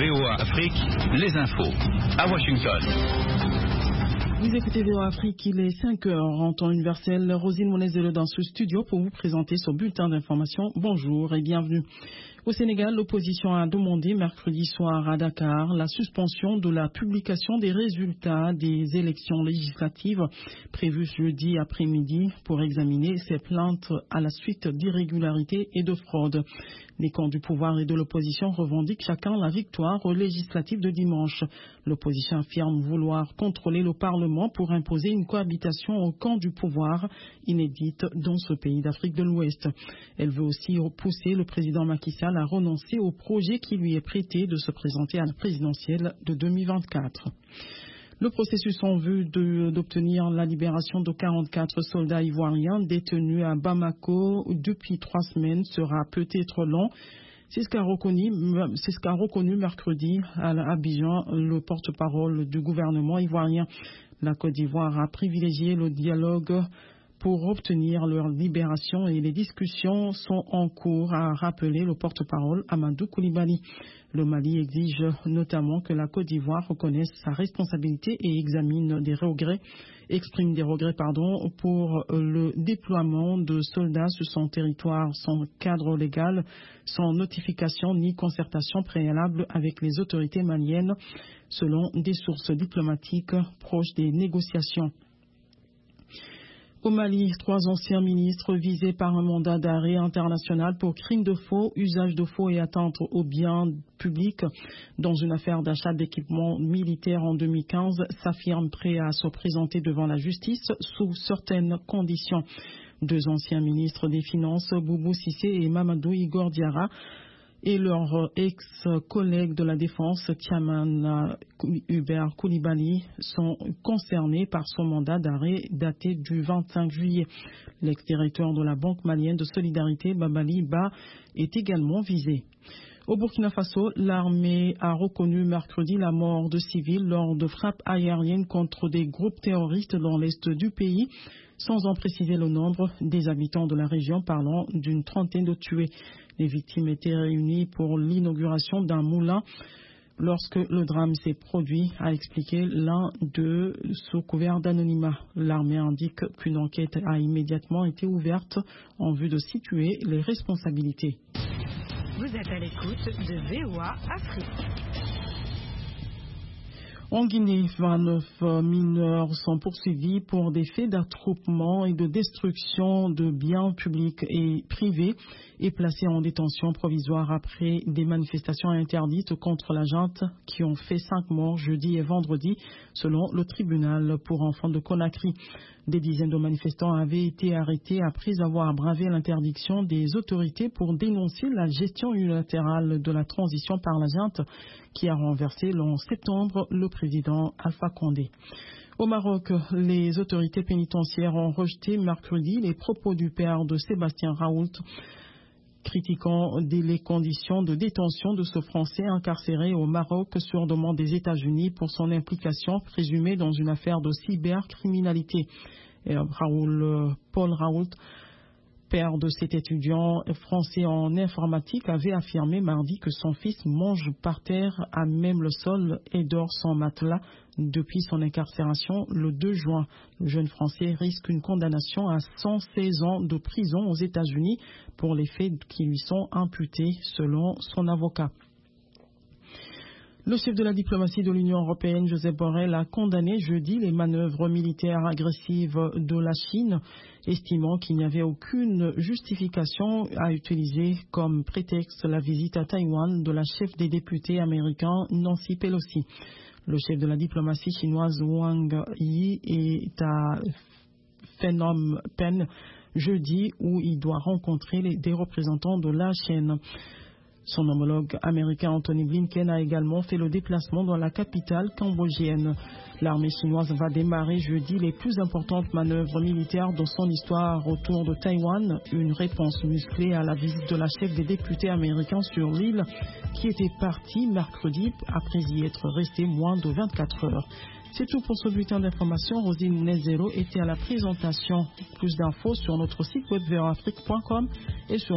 VOA Afrique, les infos à Washington. Vous écoutez VOA Afrique, il est 5 heures en temps universel. Rosine Monezelo dans ce studio pour vous présenter ce bulletin d'information. Bonjour et bienvenue. Au Sénégal, l'opposition a demandé mercredi soir à Dakar la suspension de la publication des résultats des élections législatives prévues jeudi après-midi pour examiner ces plaintes à la suite d'irrégularités et de fraudes. Les camps du pouvoir et de l'opposition revendiquent chacun la victoire aux législatives de dimanche. L'opposition affirme vouloir contrôler le Parlement pour imposer une cohabitation au camp du pouvoir inédite dans ce pays d'Afrique de l'Ouest. Elle veut aussi pousser le président Macky Sall à renoncer au projet qui lui est prêté de se présenter à la présidentielle de 2024. Le processus en vue d'obtenir la libération de 44 soldats ivoiriens détenus à Bamako depuis 3 semaines sera peut-être long. C'est ce qu'a reconnu mercredi à Abidjan le porte-parole du gouvernement ivoirien. La Côte d'Ivoire a privilégié le dialogue pour obtenir leur libération et les discussions sont en cours, a rappelé le porte-parole Amadou Koulibaly. Le Mali exige notamment que la Côte d'Ivoire reconnaisse sa responsabilité et exprime des regrets pour le déploiement de soldats sur son territoire sans cadre légal, sans notification ni concertation préalable avec les autorités maliennes, selon des sources diplomatiques proches des négociations. Au Mali, 3 anciens ministres visés par un mandat d'arrêt international pour crimes de faux, usage de faux et atteinte aux biens publics dans une affaire d'achat d'équipements militaires en 2015 s'affirment prêts à se présenter devant la justice sous certaines conditions. 2 anciens ministres des Finances, Boubou Cissé et Mamadou Igor Diarra, et leur ex-collègue de la Défense, Tiamana Hubert Koulibaly, sont concernés par son mandat d'arrêt daté du 25 juillet. L'ex-directeur de la Banque malienne de solidarité, Babali Ba, est également visé. Au Burkina Faso, l'armée a reconnu mercredi la mort de civils lors de frappes aériennes contre des groupes terroristes dans l'est du pays, sans en préciser le nombre des habitants de la région, parlant d'une trentaine de tués. Les victimes étaient réunies pour l'inauguration d'un moulin lorsque le drame s'est produit, a expliqué l'un d'eux sous couvert d'anonymat. L'armée indique qu'une enquête a immédiatement été ouverte en vue de situer les responsabilités. Vous êtes à l'écoute de VOA Afrique. En Guinée, 29 mineurs sont poursuivis pour des faits d'attroupement et de destruction de biens publics et privés et placés en détention provisoire après des manifestations interdites contre la junte qui ont fait 5 morts jeudi et vendredi, selon le tribunal pour enfants de Conakry. Des dizaines de manifestants avaient été arrêtés après avoir bravé l'interdiction des autorités pour dénoncer la gestion unilatérale de la transition par la junte qui a renversé en septembre le président Alpha Condé. Au Maroc, les autorités pénitentiaires ont rejeté mercredi les propos du père de Sébastien Raoult, critiquant les conditions de détention de ce Français incarcéré au Maroc sur demande des États-Unis pour son implication présumée dans une affaire de cybercriminalité. Paul Raoult, père de cet étudiant français en informatique, avait affirmé mardi que son fils mange par terre à même le sol et dort sans matelas depuis son incarcération le 2 juin. Le jeune Français risque une condamnation à 116 ans de prison aux États-Unis pour les faits qui lui sont imputés selon son avocat. Le chef de la diplomatie de l'Union européenne, Josep Borrell, a condamné jeudi les manœuvres militaires agressives de la Chine, estimant qu'il n'y avait aucune justification à utiliser comme prétexte la visite à Taïwan de la chef des députés américains, Nancy Pelosi. Le chef de la diplomatie chinoise, Wang Yi, est à Phnom Penh jeudi où il doit rencontrer des représentants de la Chine. Son homologue américain Anthony Blinken a également fait le déplacement dans la capitale cambodgienne. L'armée chinoise va démarrer jeudi les plus importantes manœuvres militaires de son histoire autour de Taïwan, une réponse musclée à la visite de la chef des députés américains sur l'île qui était partie mercredi après y être restée moins de 24 heures. C'est tout pour ce bulletin d'information. Rosine Nezero était à la présentation. Plus d'infos sur notre site web voaafrique.com et sur